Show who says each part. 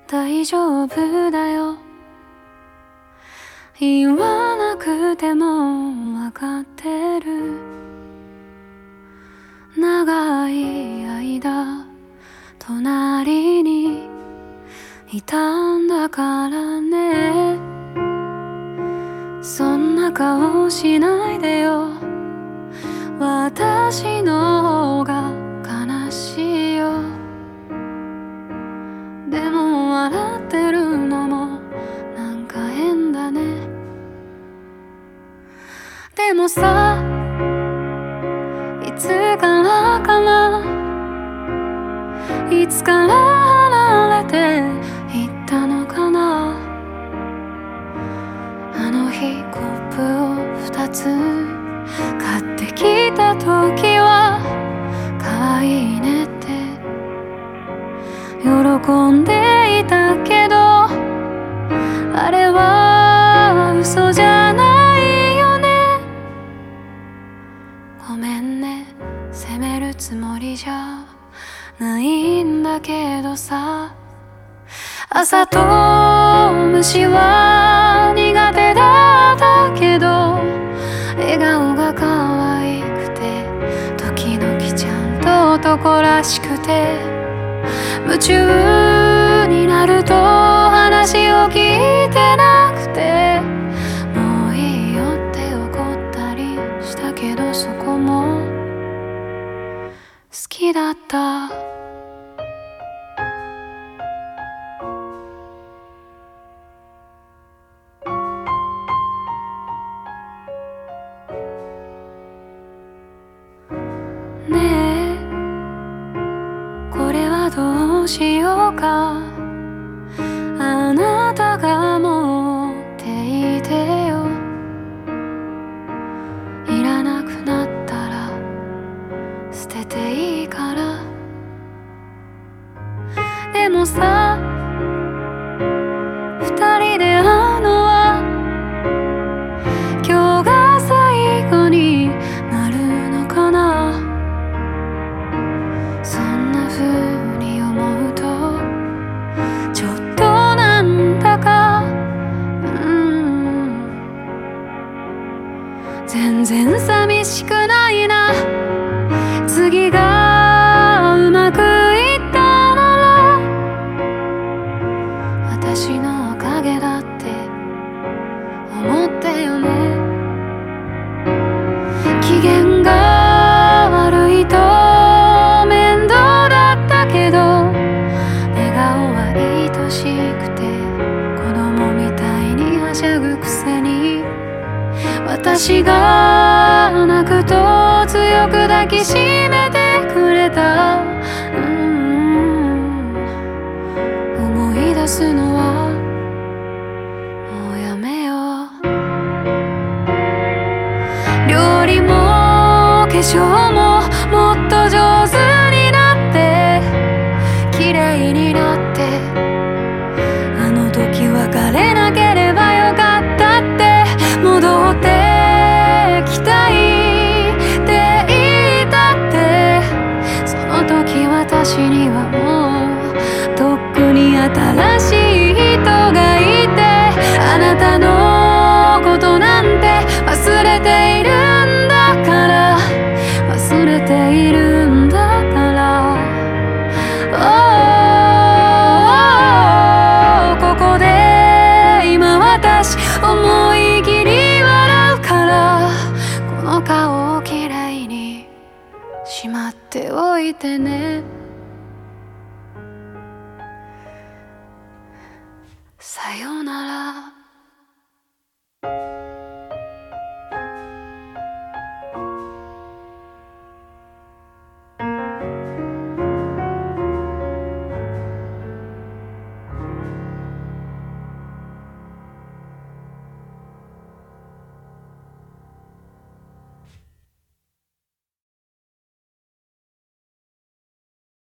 Speaker 1: 大丈夫だよ言わなくてもわかってる長い間隣にいたんだからねそんな顔しないでよ私の方が悲しいよでも笑ってるのもなんか変だねでもさいつからかないつから離れていったのかなあの日コップを2つ買ってきた時は可愛いねって喜んでいたけどあれは嘘じゃないよねごめんね責めるつもりじゃないんだけどさ朝と虫は苦手だったけど笑顔が可愛くて時々ちゃんと男らしくて夢中になると話を聞いてなくてもういいよって怒ったりしたけどそこも好きだったねえこれはどうしようかあなたが持っていてよいらなくなったら捨てていいからでもさ二人で会うのは今日が最後になるのかなそんな風に思うとちょっとなんだか全然寂しくないな次がうまくいったなら私のおかげだって思ってよね機嫌が悪いと面倒だったけど笑顔は愛しくて子供みたいにはしゃぐくせに私が泣くと強く抱きしめてくれた思い出すのはもうやめよう料理も化粧ももっと上手になって綺麗になってあの時別れなければよかったって戻ってきたいって言ったってその時私にはもうとっくに新しい人がいてあなたのことなんて忘れているんだから忘れているんだからここで今私思い切り笑うからこの顔をきれいにしまっておいてねさよなら